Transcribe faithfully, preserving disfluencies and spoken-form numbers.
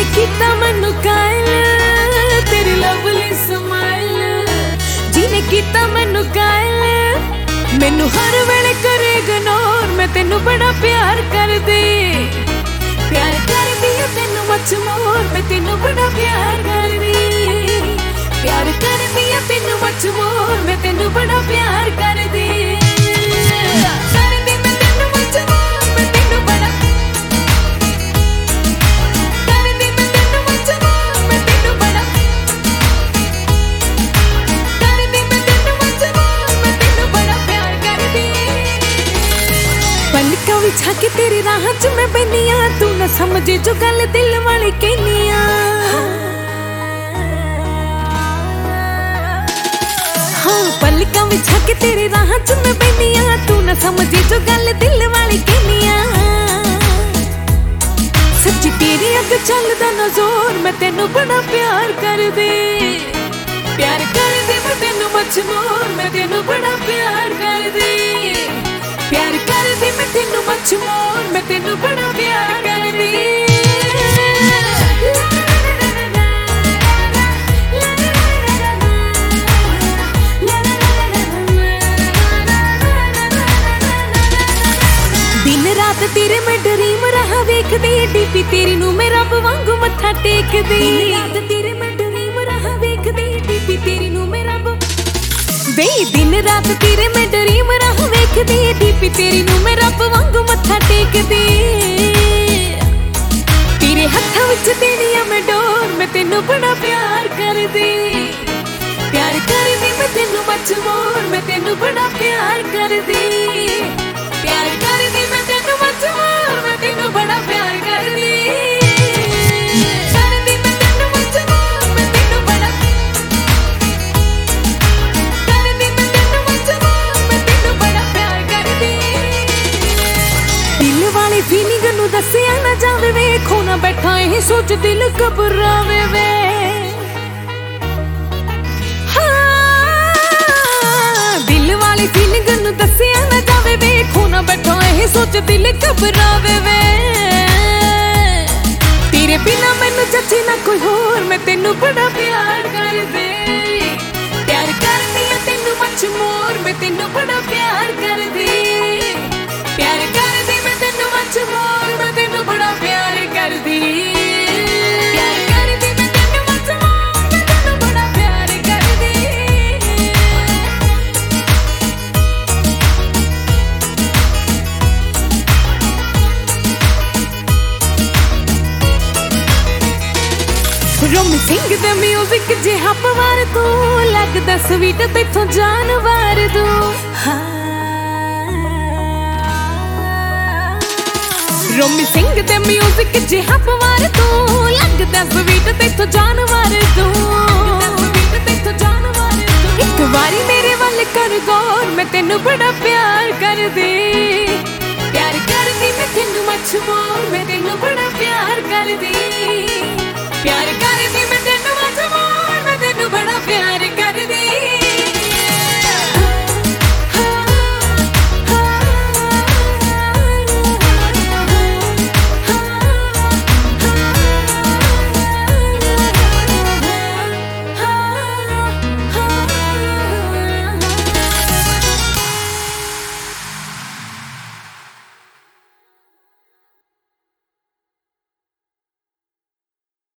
जिने कीता मैनू कायल तेरी लवली स्माइल, जिने कीता मैनू कायल मैनू हर वेले करे इग्नोर। मैं तेनू बड़ा प्यार कर दे, प्यार कर दिया तेनू मच मोर। मैं तेनू बड़ा प्यार कर दी, प्यार कर दिया तेनू मच मोर। मैं तेनू बड़ा प्यार कर दी। पलका विछा के तेरी राह च मैं बनिया, तू न समझे जो गल दिल वाली कहनिया। हाँ पलका विछा के तेरी राह च मैं बनिया, तू न समझे जो गल दिल वाली कहनिया। सच्ची तेरी अग चलदा ना जोर। मैं तेनू बड़ा प्यार कर दे, प्यार कर दे मैं तेनू मच मोर। मैं तेनू बड़ा प्यार कर दे, प्यार कर दे मैं तेनू मच मोर। मैं तेनू बड़ा प्यार कर दे। दिन रात तेरे मैं ड्रीम रहा वेखदी, डीपी तेरी नू मैं रब वांगू मत्था टेकदी। दिन रात तेरे मैं ड्रीम रहा वेखदी, डीपी तेरी नू मैं रब वे। दिन रात तेरे मैं ड्रीम रहा वेखदी, डीपी तेरी नू मैं रब वांगू मत्था टेकदी। तेरे हत्थां विच देनिया मैं डोर। मैं तेनू बड़ा प्यार कर दे, प्यार कर दे मैं तेनू मच मोर। मैं तेनू बड़ा प्यार कर दे, प्यार कर दे मैं तेनू मच मोर। मैं तेनू बड़ा प्यार कर दे। फीलिंग नू दसिया ना जावे वे, खोना बैठा यही सोच दिल घबरावे वे। हाँ दिल वाली फीलिंग नू दसिया ना जावे वे, खोना बैठा यही सोच दिल घबरावे वे। तेरे बिना मैनू जचे ना कोई होर। मैं तेनू बड़ा प्यार कर दे, प्यार कर दिया तेनू मच मोर। मैं तेनू बड़ा प्यार कर दे, प्यार कर दे मैं तेनू मच मोर। मैं तेनू बड़ा प्यार कर दी, प्यार कर दी मैं तेनू मच मोर। मैं तेनू बड़ा प्यार कर दी। रोमी सिंह दे म्यूजिक जिहा पवार तू, लगदा स्वीट तेथों जानवर तू। हाँ रोमी सिंह दे म्यूजिक जिहा पवार तू, लगदा स्वीट तेथों जानवर तू। एक बारी मेरे वल कर गौर। मैं तेनू बड़ा प्यार कर दे, प्यार कर दी मैं तेनू मच मोर। मैं तेनू बड़ा प्यार कर दी, प्यार कर